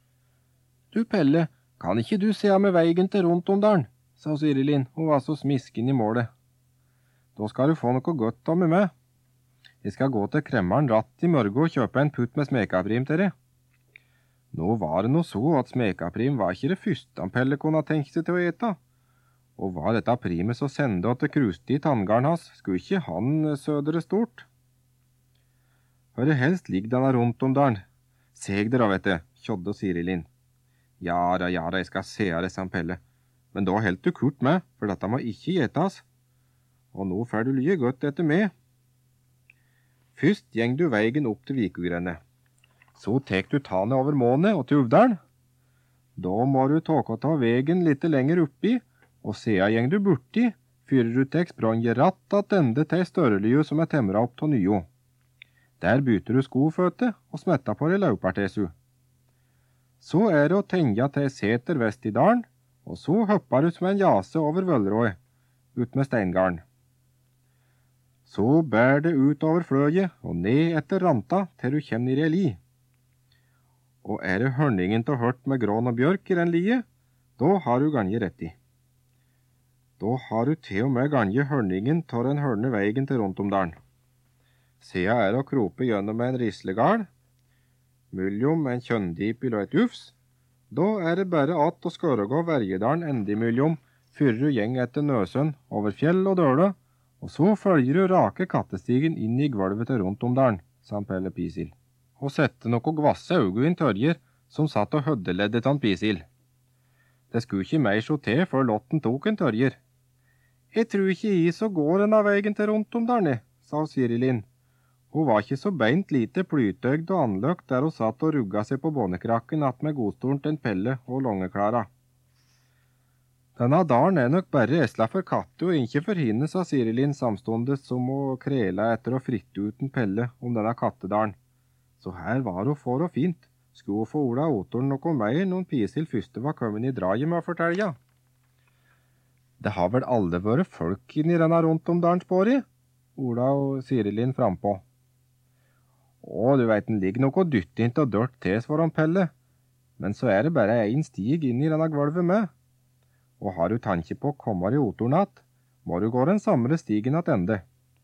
Du Pelle, kan ikke du se med veigen til rundt om dalen, sa Sirilin, og var så smisken i målet. Da skal du få noe godt av med meg. Jeg skal gå til kremmeren ratt i morgen og kjøpe en putt med smekaprim til deg. Nå var det noe så at smekaprim var ikke det første han Pelle kunne tenke seg til å ete. Og var dette primet så sende at det kruste i tanngarden hans, skulle ikke han sødere stort. Hør det helst ligger denne rundt om dalen. Seg dere, vet du, kjodde Sirilin. Ja da, ja da, jeg skal se det, sa Pelle. Men da helt du kort med, for dette må ikke gjetas. Og nå får du lye godt etter meg. Først gjeng du veigen opp til Vikugrennet. Så tek du tane over måne og til Uvdalen. Da må du tåke ta vegen litt lenger oppi, og sea gjeng du borti, fyrer du tek sprange ratt at ende til størrelyu som er temra opp til nyo. Der byter du skoføte og smetta på det laupartesu. Så er det å tenja til seter vest i dalen, og så hoppar du som en jase over vøllrået, ut med steingarden. Så bær det ut over fløyet og ned etter ranta til du kjem ned i li. Og er det hørningen til hørt med grån og bjørk i den lie, da har du ganje rett i. Da har du til og med ganje hørningen til den hørne veigen til rundt om dalen. Sea er å krope gjennom en rislegard, mellom en kjønndipil og et ufs. Da er det bare at å skåregå verjedalen enda imellom, fyrer du gjeng etter Nøsøn over fjell og døle, og så følger du rake kattestigen inn i gulvet til rundt om dalen, sa Pelle Pisil, og sette noe gvasse øyne inn tørjer, som satt og høddeleddet han Pisil. Det skulle ikke mer så til før Lotten tok en tørjer. Jeg tror ikke i så går denne veien til rundt om dalen, sa Sirilin. Hun var ikke så beint lite plytøgd og anløkt der hun satt og rugga seg på bånekrakken att med godstolen til en Pelle og Långeklara. Denne dalen er nok bare esla for katte og ikke for hinne, sa Sirilin samstundes som å krela etter å fritte ut en Pelle om denne kattedalen. Så her var hun for og fint. Skulle hun få Ola Otoren noe mer når Pisil første var kommet i draget med å fortelle. Det har vel aldri vært folk inn i denne rundt om dalen spåret, Ola og Sirilin frampå. Å, du vet, den ligger noe dyttint og dørt tes foran Pelle, men så er det bare en stig inn i denne gulvet med. Og har du tanke på å komme i Otornatt, må du gå den samme stigen at ende.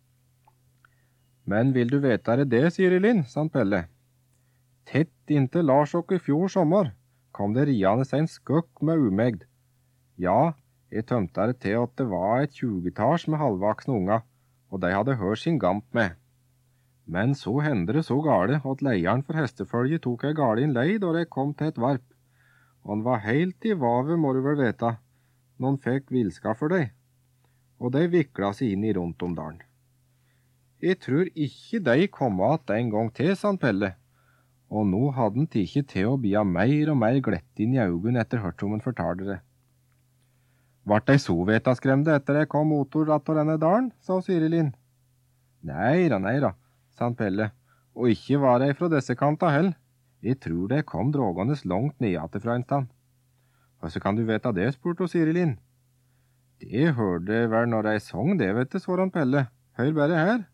Men vil du vite det det, Sirilin, sa Pelle. Tett inntil Larsok i fjor sommer kom det riande seg en skøkk med umegd. Ja, jeg tømte det til at det var et tjugetals med halvvaksne unga, og de hadde hørt sin gamp med. Men så hendte det så gale at leieren for hestefølget tok ei gale inn lei da de kom til et varp. Og han var helt i vavet, må du vel vite, når han fikk villskap for deg. Og de vikla seg inn i rundt om dalen. Jeg tror ikke de kom at en gang til, sa Pelle. Og nå hadde han ikke til å bli mer og mer glett inn i øynene etter hørt som han fortalte det. Vart de så vetaskremde etter jeg kom motor ratt av denne dalen, sa Sirilin. Nei da, nei da, sa Pelle, og ikke var de fra disse kanta heller. Jeg tror de kom drogende langt nedate fra en stand. Og så kan du vite det, spurte Sirilin. Det hørte vel når de sang det, vet du, svarer Pelle. Hør bare her.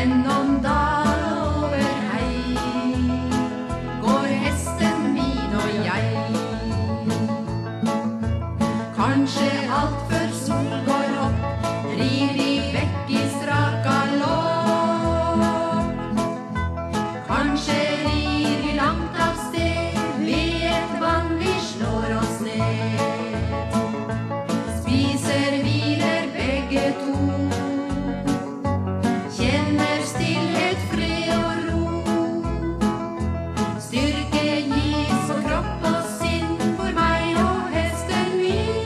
Gjennom dal og over hei går hesten min og jeg. Kanskje alt før sol går opp rir vi vekk i straka lopp. Kanskje rir vi langt av sted ved et vann vi slår oss ned. Spiser hviler begge to, kjenner stillhet, fred og ro. Styrke gis for kropp og sinn, for meg og hesten min.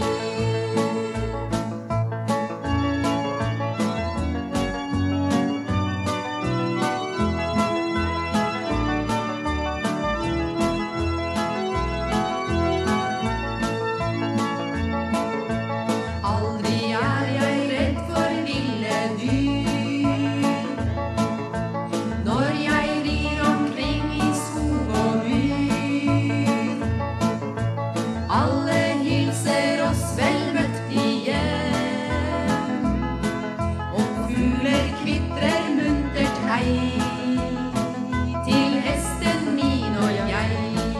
Aldri er jeg redd for ville dyr når jeg rir omkring i skog og myr. Alle hilser oss vel møtt igjen, og fugler kvitrer muntert hei til hesten min og jeg.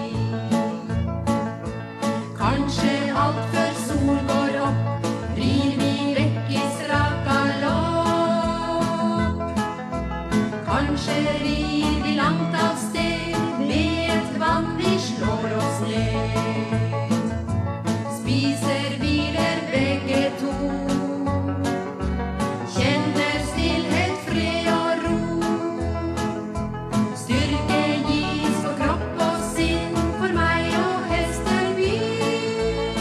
Kanskje alt før sol går opp rir vi vekk i straka lopp. Kanskje rir vi langt av sted ved et vann vi slår oss ned. Spiser hviler begge to, kjenner stillhet, fred og ro. Styrke gis for kropp og sinn, for meg og hesten min.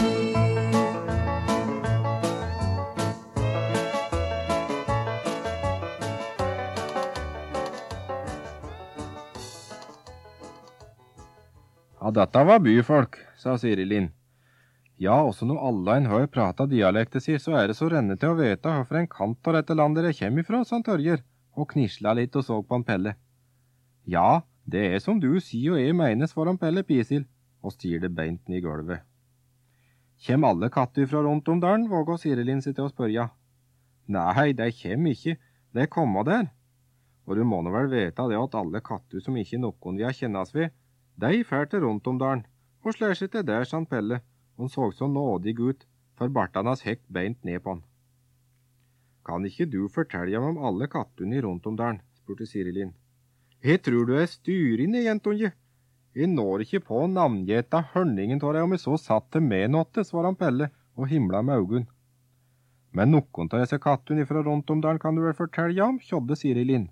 Ja, dette var byfolk, sa Sirilin. Ja, også når alle en høy prata dialektet sier, så er det så renne til å vite hvorfor en kant av dette landet dere kommer ifra, sa Tørjer, og knisla litt og så på en Pelle. Ja, det er som du sier og jeg menes foran Pelle Pisil, og stier det beint ned i gulvet. Kjem alle katter fra rundt om dalen, våga Sirilin sitte og spørja. Nei, de kjem ikke, de kommer der. Og du må nå vel vite det at alle katter som ikke noen vi har kjennes ved, de færte rundt om dalen, og slår seg til der, sa Pelle. Hun så så nådig ut, for barten hans hekk beint ned på han. Kan ikke du fortelle meg om alle kattene rundt om dalen, spurte Sirilin. Jeg tror du er styrinne, jentunge. Jeg når ikke på navngjeta hørningen til deg om jeg så satt til mednåtte, svarer Pelle og himla med øynene. Men noen av disse kattene fra rundt om dalen kan du vel fortelle om, kjodde Sirilin.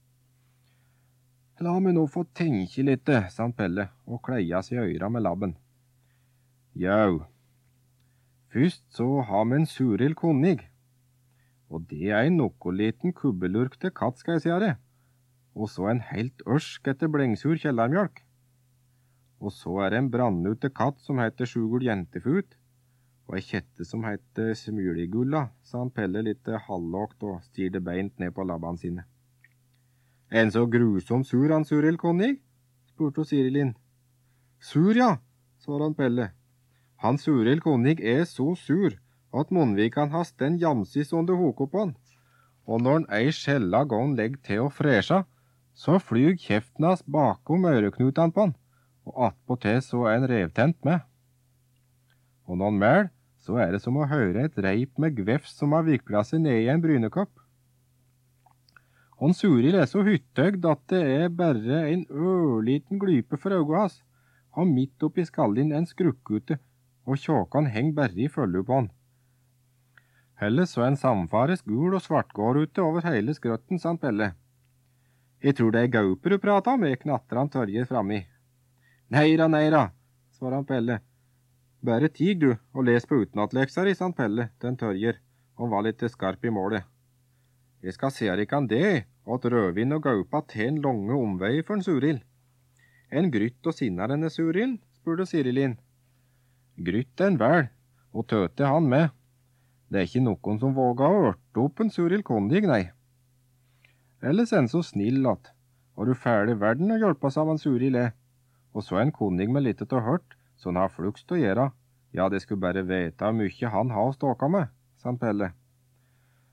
La meg nå få tenke litt, sa Pelle og kleia seg i øyra med labben. Jau, først så har vi en Suril Konig, og det er en noe liten kubbelurkte katt, skal jeg si det, og så en helt ørsk etter blengsur kjellermjølk. Og så er det en brannute katt som heter Sjugul Jentefut, og ei kjette som heter Smuligulla, sa han Pelle litt halvlågt og stirte beint ned på labbene sine. En så grusom sur han Suril Konig, spurte Sirilin. Sur, ja, svarer han Pelle. Han Suril Konig er så sur at munnvikan har sten jamsis under hoket på han, og når han ei skjella gang legger til å fresja, så flyg kjeften hans bakom øreknutene på han, og attpåtil så er en revtent med. Og når han mæl, så er det som å høre et reip med gvefs som har viklet seg ned i en brynekopp. Han Suril er så hyttøgd at det er bare en ørliten glype for øynene hans. Han midt oppi skallen en skrukkute, og kjåkan henger bare i følge på han. Heller så en samfares gul og svartgård ute over hele skrøtten, sa Pelle. Jeg tror det er gauper du prater om, jeg knatter han Tørjer framme i. Neira, neira, svarer han Pelle. Bare tig du, og les på utenatlekser i, sa Pelle, den Tørjer, og var litt skarp i målet. Jeg skal se deg kan det, at rødvin og gaupa til en lange omvei for en Suril. En grytt og sinner denne Suril, spurte Sirilin. Grytt en vel, og tøte han med. Det er ikke noen som våger å ørte opp en Suril Konig, nei. Ellers en så snill at, var du ferdig verden å hjelpe oss av en Suril er. Og så en Konig med litt til hørt, så han har flukst å gjøre. Ja, det skulle bare vite hvor mye han har å ståka med, sa Pelle.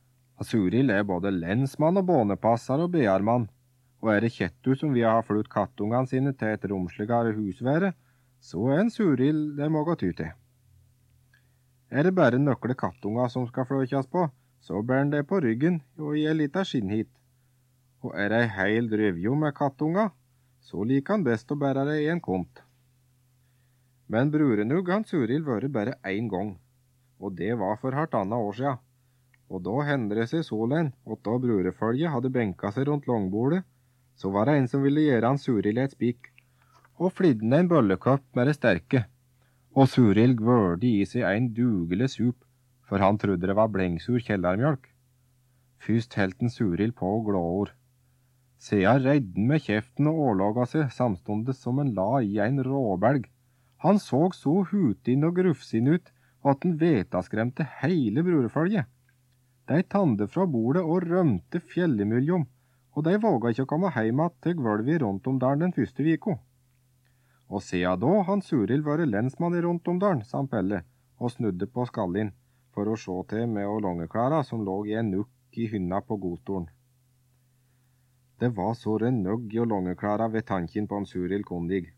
Suril er både lensmann og bånepasser og bearmann, og er det kjettu som vi har flytt kattungene sine til et romsligere husvære, så er en Suril det må gå ty til. Er det bare nøkle kattunger som skal fløkjas på, så bærer han det på ryggen og i en liten skinnhit. Og er det ei heil drøvjo med kattunger, så liker han best å bære det i en kont. Men brurenugg han Suril vært bare ein gang, og det var for halvannet år siden. Og da hendte det seg solen, og da brurefølget hadde benket seg rundt langbordet, så var det en som ville gjøre han Suril et spik, og flidde en bøllekopp med det sterke. Og Suril gvørde i seg en dugelig sup, for han trodde det var blengsur kjellermjølk. Først helt en Suril på glåord. Sedan redden med kjeften og årlaga seg samstundes som en la i en råbelg. Han så så hutin og grufsin ut, at den vetaskremte hele brurefølget. De tande fra bordet og rømte fjellimellom, og de våga ikke å komme heim att til gvølvet i Runtomdalen den første viko. Og siden da han Suril vært lensmann i Runtomdalen, sa Pelle, og snudde på skallin, for å se til med å Långeklara som lå i en nukk i hynna på godstolen. Det var så renøgg og Långeklara ved tanken på en Suril kondig.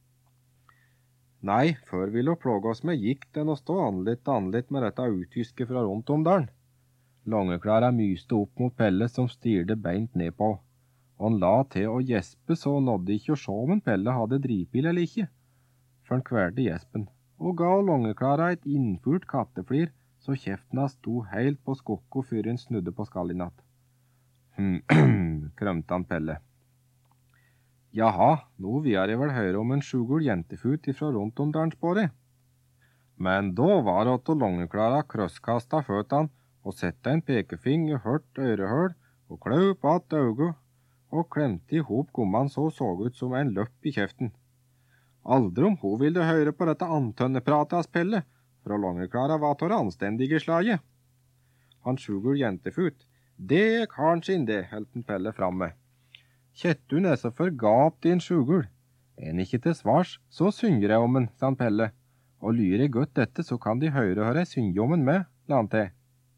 Nei, før ville å plåge oss med gikk den å stå anlitt og anlitt med dette uttyske fra Runtomdalen. Långeklara myste opp mot Pelle som styrte beint ned på, og han la til å gjespe så nådde ikke å se om en Pelle hadde dripil eller ikke, for han kvelte gjespen, og ga Långeklara et innfurt katteflir, så kjeften hans sto helt på skokko før han snudde på skallinatt. Hm, krømte han Pelle. Jaha, nå vil jeg vel høre om en sjugul jentefut ifra Runtomdalsbordet. Men da var det at Långeklara krøsskasta føttene, og sette en pekefinger hørt ørehøl, og kløp at øyne, og klemte i hop gomman så så ut som en løpp i kjeften. Aldri om hun ville høre på dette antønnepratet av Pelle, for Långeklara var til anstendige slaget. Han sjugul jentefut, det er karen sin det, helten Pelle framme. Kjettun er så forgapt i en sjugul. En ikke til svars, så synger jeg om en, sa Pelle, og lyrer jeg godt dette, så kan de høre høre jeg synge om en med, la han til.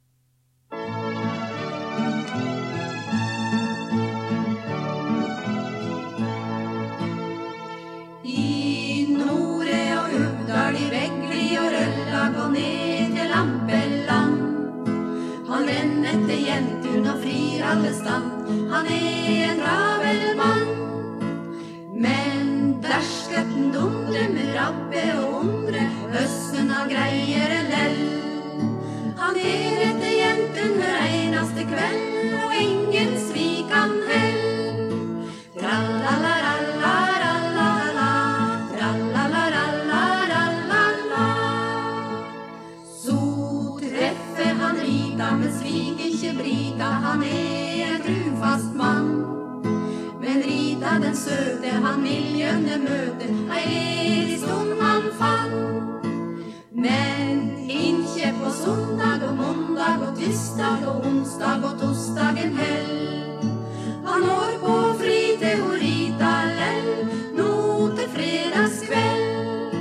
Gå ned til Lampeland. Han renner etter jentun og frir alle stand. Han er en ravel mann. Men derskøtten dundre med rabbe og undre, høsten av greier en lell. Han er etter jentun hver eneste kveld, og ingen svik han hell. Tralala-ralla-ralla-la, men svik ikke Brita, han er en trufast mann. Men Rita den søte, han miljønne møte, ei ledig stund han fann. Men ikke på sondag og måndag og tirsdag og onsdag og torsdag en hell. Han år på fri til Rita lell, nå til fredagskveld.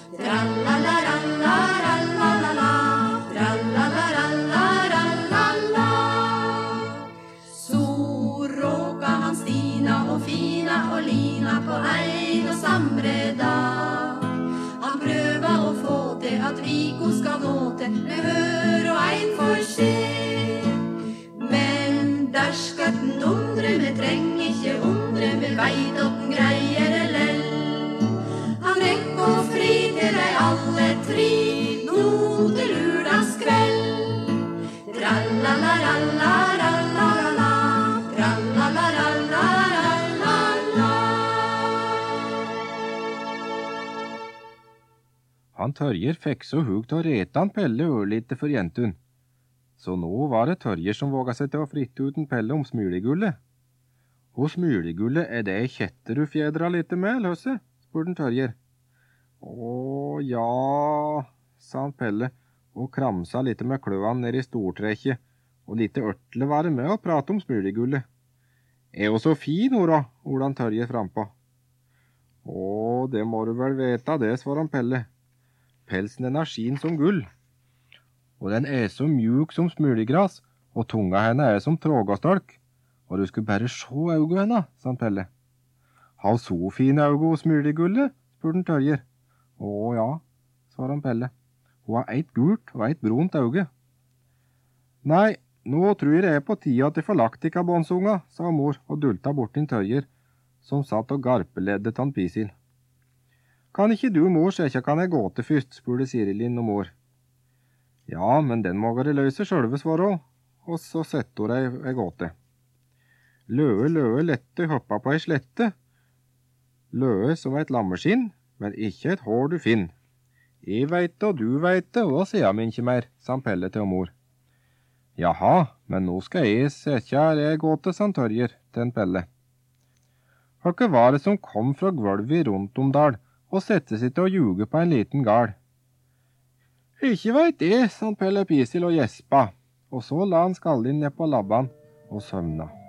Tralala-ralla-ralla-la-la, tralala-ralla. Og Fina og Lina på ein og samre dag. Han prøver å få til at Viko skal gå til med hør og ein for se. Men derskøtten dundre, vi trenger ikke undre, vi veit at den greier det lell. Han rekk og fri til dei alle tre, nå til lørdagskveld. Tralala-ralla-ralla-la, tralala-ralla-ralla. Han Tørjer fikk så hug til å rete han Pelle ørlite for jentun. Så nå var det Tørjer som våga seg til å fritte uten Pelle om smuligullet. Og smuligullet, er det kjetter du fjedra lite med, løse? Spurte han Tørjer. Å, ja, sa han Pelle, og kramsa lite med kløan ned i stortrekket, og lite ørtle var det med å prate om smuligullet. Er jo så fin, Ora, Olan Tørjer frampå. Å, det må du vel veta, det, svarer han Pelle. Pelsen den er skin som gull, og den er så mjuk som smuligras, og tunga henne er som trågastolk, og du skulle bare se augo henne, sa Pelle. Har så fine augo og smyrligullet, spurte Tørjer. Å ja, svarer Pelle. Hun har eit gult og eit brunt auge. Nei, nå tror jeg det er på tida at de får lagt ikka båndsunga, sa mor og dulta bort din Tørjer, som satt og garpeledde tann Pisil. Kan ikke du, mor, sjekka kan jeg gå til først, spurte Sirilin og mor. Ja, men den må dere løse sjølve, svarer hun, og så setter hun ei, ei gåte. Løe, løe, lette, hoppa på ei slette. Løe som eit lammeskinn, men ikke et hår du finn. Jeg veit det, og du veit det, og da sier jeg min ikke mer, sa Pelle til mor. Jaha, men nå skal jeg setja ei gåte, sa Tørjer til en Pelle. Hva var det som kom fra gulvet rundt om dal, og sette sitt og ljuge på en liten gal? Ikke veit det, sa Pelle Pisil og gjespa, og så la han skallin ned på labban og søvna.